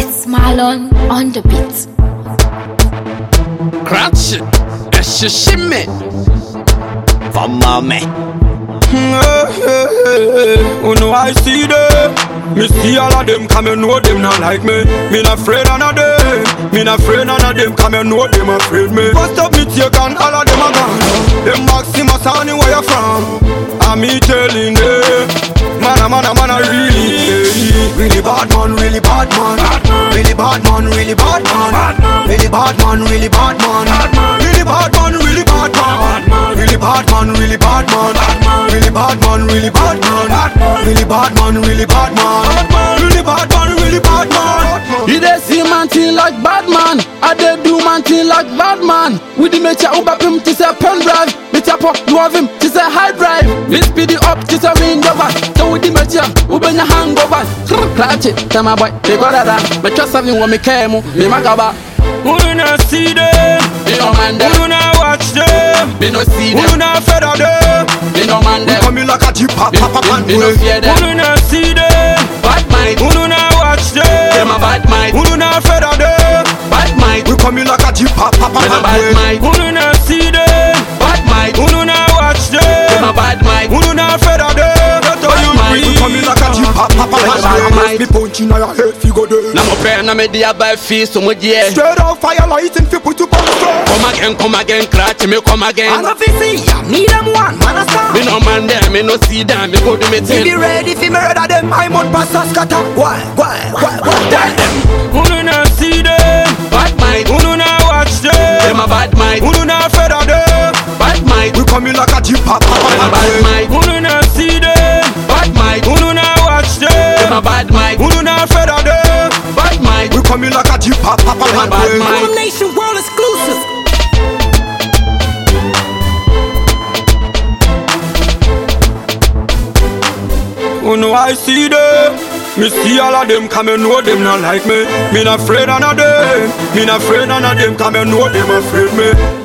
It's Marlon on the beat. Crouch it, that's your shimmy. For mommy. Oh no, I see them. Me see all of them, come and know them not like me. Me not afraid of none of them. Me not afraid of none of them, come and know them afraid me. Bust up me take and all of them are gone. Them Maximus on where you from? I'm me telling them. Man, really bad man, really bad man. Really bad man, really bad man. Really bad man, really bad man. Really bad man, really bad man. Really bad man, really bad man. Really bad man, really bad man. Really bad man, really bad man. Really bad man, really bad man. You dey see man thing like bad man. I dey do man thing like bad man. With the mecha uba him to say pen drive. Me tap up, you have him to say high drive. Me speed it up to say Range Rover. So with the mecha uba your hangover. Clutch it, tell my boy, they got that. Me trust having what me care mo, me magaba. Who do not see them? Me no man them. Who do not watch them? Me no see them. Who do not fed of them? Me no man them. Come in like a jeep, pop, and me no fear them. Who do not see them? Bad mind. Who do not watch them? Them a bad mind. Who do not fed of them? Bad mind. We come in like a jeep, pop, Me no bad mind. Who do not see them? Bad mind. Who do not watch them? Them a bad mind. Who do not fed of them? That's how you breathe. We come in like a jeep, pop, and me punching on your head, you go there. Now my prayer, now me dia by feast, so me dia. Straight out fire light and put you on the floor. Come again, cratch me come again. I love you see ya, me them one, man a star. Me no man there, me no see them, me go do me Me thing. be ready fi murder them, I'm on pass a scatter. Why, Tell them, Who do not see them? bad mind. Who do not watch them? Them a bad mind. Who do not fed of them? Bad mind. We come in like a jeep, pop, Them a bad mind. Who do not see them? Bad mind. Who do not watch them? Them a bad mind. Who do not fed of them? Bad mind. We come in like a jeep, pop, Them a bad mind. Boom Nation world exclusive. Oh no, I see them. Me see all of them, come and know them not like me. Me not afraid of none of them. Me not afraid of none of them, come and know them afraid me.